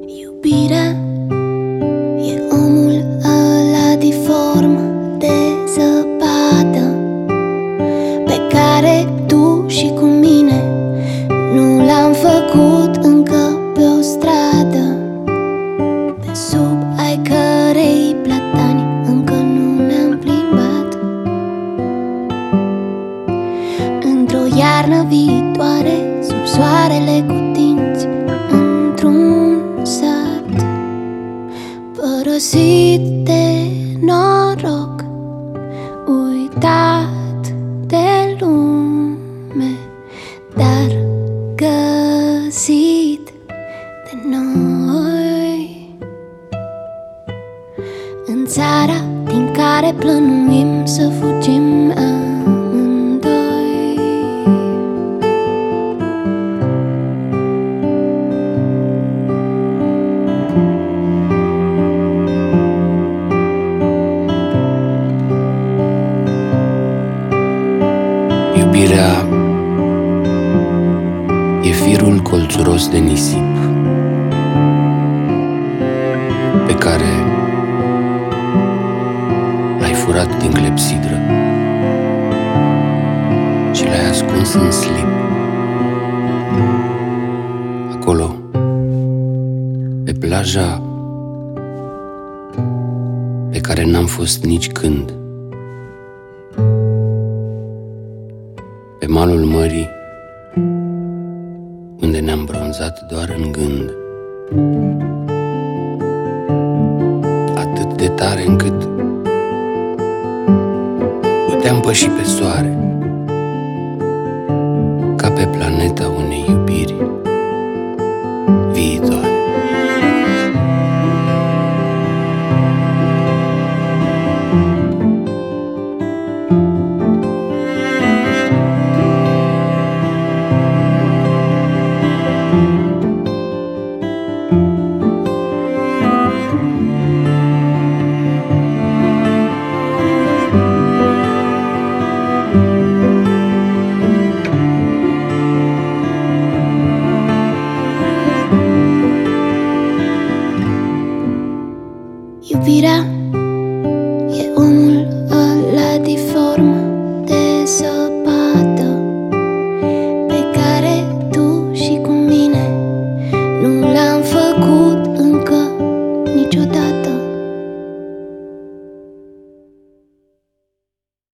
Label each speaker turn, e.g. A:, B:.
A: Iubirea e omul ăla diform de zăpadă pe care tu și cu mine nu l-am făcut încă pe o stradă, pe sub ai cărei platani încă nu ne-am plimbat. Într-o iarnă viitoare, sub soarele cu dinți, într-un sat părăsit de noroc, uitat de lume, dar găsit de noi. În țara din care plănuim să fugim amândoi.
B: Iubirea e firul colțuros de nisip pe care l-ai furat din clepsidră și l-ai ascuns în slip. Acolo, pe plaja pe care n-am fost nici când, pe malul mării unde ne-am bronzat doar în gând, atât de tare încât puteam păși pe soare, ca pe planeta unei iubiri viitoare.
A: Iubirea